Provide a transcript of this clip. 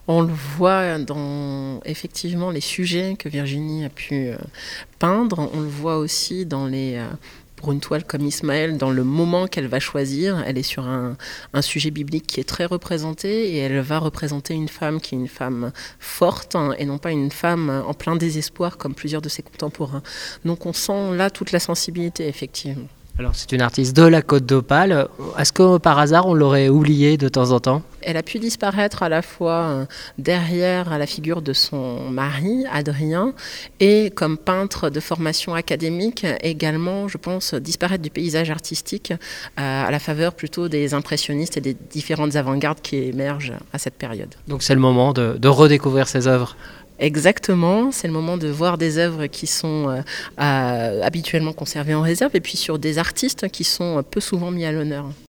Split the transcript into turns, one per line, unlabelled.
On le voit dans effectivement les sujets que Virginie a pu peindre. On le voit aussi pour une toile comme Ismaël, dans le moment qu'elle va choisir. Elle est sur un sujet biblique qui est très représenté et elle va représenter une femme qui est une femme forte et non pas une femme en plein désespoir comme plusieurs de ses contemporains. Donc on sent là toute la sensibilité, effectivement.
Alors c'est une artiste de la Côte d'Opale. Est-ce que par hasard on l'aurait oubliée de temps en temps ?
Elle a pu disparaître à la fois derrière la figure de son mari, Adrien, et comme peintre de formation académique, également, je pense, disparaître du paysage artistique à la faveur plutôt des impressionnistes et des différentes avant-gardes qui émergent à cette période.
Donc c'est le moment de redécouvrir ses œuvres.
Exactement, c'est le moment de voir des œuvres qui sont habituellement conservées en réserve et puis sur des artistes qui sont peu souvent mis à l'honneur.